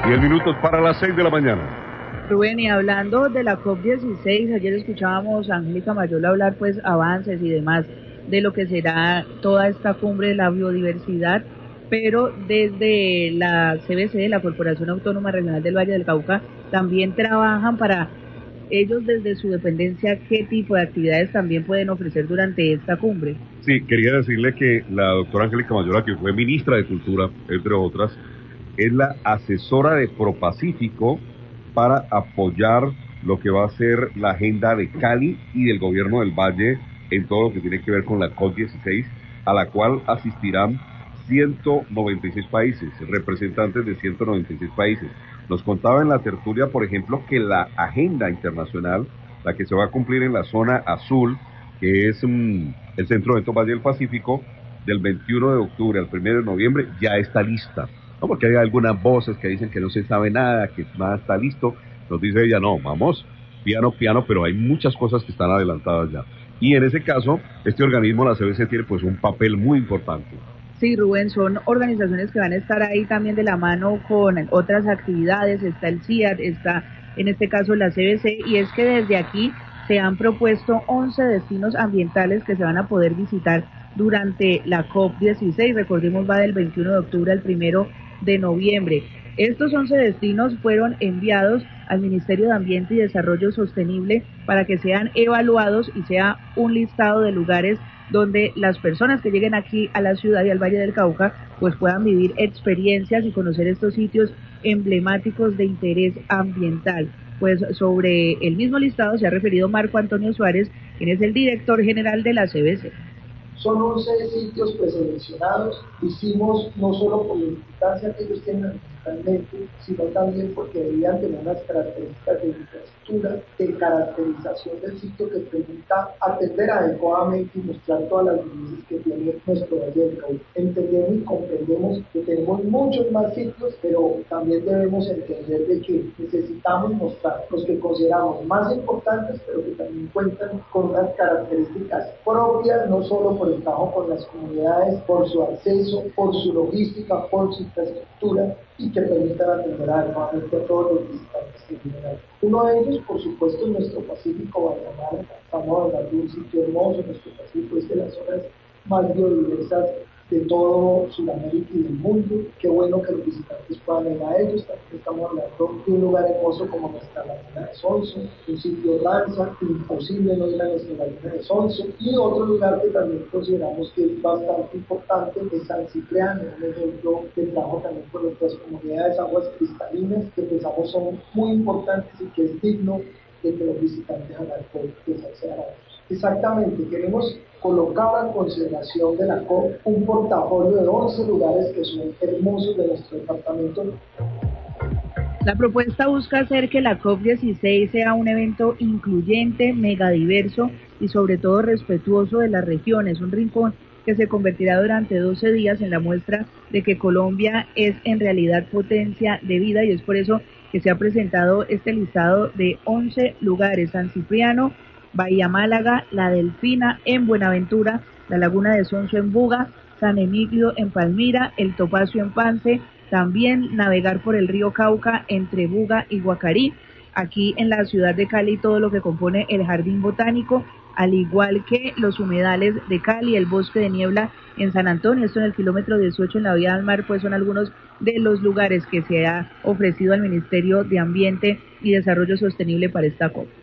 10 minutos para las 6 de la mañana. Rubén, y hablando de la COP16, ayer escuchábamos a Angélica Mayola hablar pues avances y demás de lo que será toda esta cumbre de la biodiversidad, pero desde la CBC, la Corporación Autónoma Regional del Valle del Cauca, también trabajan para ellos desde su dependencia qué tipo de actividades también pueden ofrecer durante esta cumbre. Sí, quería decirle que la doctora Angélica Mayola, que fue ministra de Cultura, entre otras, es la asesora de ProPacífico para apoyar lo que va a ser la agenda de Cali y del gobierno del Valle en todo lo que tiene que ver con la COP16, a la cual asistirán 196 países, representantes de 196 países. Nos contaba en la tertulia, por ejemplo, que la agenda internacional, la que se va a cumplir en la zona azul, que es el Centro de Eventos Valle del Pacífico, del 21 de octubre al 1 de noviembre, ya está lista. No, porque hay algunas voces que dicen que no se sabe nada, que nada está listo. Nos dice ella, no, vamos, piano, piano, pero hay muchas cosas que están adelantadas ya. Y en ese caso, este organismo, la CBC, tiene pues un papel muy importante. Sí, Rubén, son organizaciones que van a estar ahí también de la mano con otras actividades, está el CIAD, está en este caso la CBC, y es que desde aquí se han propuesto 11 destinos ambientales que se van a poder visitar durante la COP16, recordemos va del 21 de octubre al 1 de noviembre. Estos 11 destinos fueron enviados al Ministerio de Ambiente y Desarrollo Sostenible para que sean evaluados y sea un listado de lugares donde las personas que lleguen aquí a la ciudad y al Valle del Cauca pues puedan vivir experiencias y conocer estos sitios emblemáticos de interés ambiental. Pues sobre el mismo listado se ha referido Marco Antonio Suárez, quien es el director general de la CBC. Son 11 sitios preseleccionados, hicimos no solo por la importancia que ellos tienen ambientalmente, sino también porque debían tener unas características de infraestructura, de caracterización del sitio que permita atender adecuadamente y mostrar todas las bellezas que tiene nuestro Valle del Cauca. Entendemos y comprendemos que tenemos muchos más sitios, pero también debemos entender de que necesitamos mostrar los que consideramos más importantes, pero que también cuentan con unas características propias, no solo por el trabajo con las comunidades, por su acceso, por su logística, por su infraestructura y que permitan atender adecuadamente a todos los visitantes que vienen ahí. Uno de ellos, por supuesto, es nuestro Pacífico Guatemala. Estamos hablando de un sitio hermoso, nuestro Pacífico es de las zonas más biodiversas de todo Sudamérica y del mundo. Qué bueno que los visitantes puedan ir a ellos. También estamos hablando de un lugar hermoso como nuestra Laguna de Sonso, un sitio danza, imposible no ir a nuestra Laguna de Sonso. Y otro lugar que también consideramos que es bastante importante es San Cipriano, un ejemplo de trabajo también con nuestras comunidades aguas cristalinas, que pensamos son muy importantes y que es digno de que los visitantes hagan por deshacer a ellos. Exactamente, queremos colocar a consideración de la COP un portafolio de 11 lugares que son hermosos de nuestro departamento. La propuesta busca hacer que la COP16 sea un evento incluyente, megadiverso y sobre todo respetuoso de las regiones, un rincón que se convertirá durante 12 días en la muestra de que Colombia es en realidad potencia de vida, y es por eso que se ha presentado este listado de 11 lugares: San Cipriano, Bahía Málaga, La Delfina en Buenaventura, la Laguna de Sonso en Buga, San Emilio en Palmira, El Topacio en Pance, también navegar por el río Cauca entre Buga y Guacarí, aquí en la ciudad de Cali todo lo que compone el Jardín Botánico, al igual que los humedales de Cali, el Bosque de Niebla en San Antonio, esto en el kilómetro 18 en la Vía del Mar, pues son algunos de los lugares que se ha ofrecido al Ministerio de Ambiente y Desarrollo Sostenible para esta COP.